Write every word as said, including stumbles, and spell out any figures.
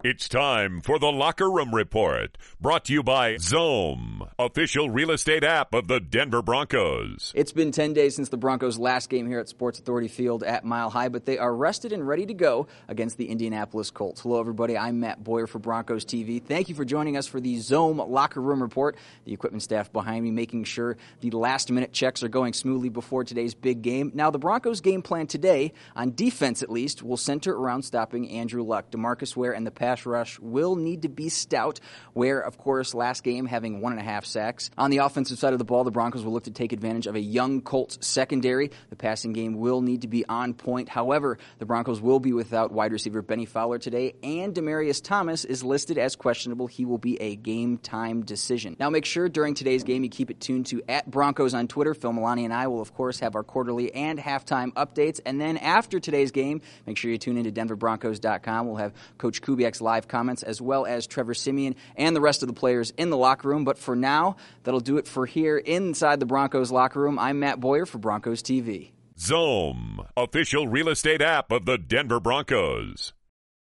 It's time for the Locker Room Report, brought to you by Zoom, official real estate app of the Denver Broncos. It's been ten days since the Broncos' last game here at Sports Authority Field at Mile High, but they are rested and ready to go against the Indianapolis Colts. Hello, everybody. I'm Matt Boyer for Broncos T V. Thank you for joining us for the Zoom Locker Room Report. The equipment staff behind me making sure the last-minute checks are going smoothly before today's big game. Now, the Broncos' game plan today, on defense at least, will center around stopping Andrew Luck. DeMarcus Ware and the pass rush will need to be stout. Ware, of course, last game having one and a half sacks. On the offensive side of the ball, the Broncos will look to take advantage of a young Colts secondary. The passing game will need to be on point. However, the Broncos will be without wide receiver Benny Fowler today, and Demaryius Thomas is listed as questionable. He will be a game-time decision. Now, make sure during today's game you keep it tuned to at Broncos on Twitter. Phil Milani and I will, of course, have our quarterly and halftime updates. And then after today's game, make sure you tune into denver broncos dot com. We'll have Coach Kubiak's live comments, as well as Trevor Siemian and the rest of the players in the locker room. But for now, that'll do it for here inside the Broncos locker room. I'm Matt Boyer for Broncos T V. Zoom, official real estate app of the Denver Broncos.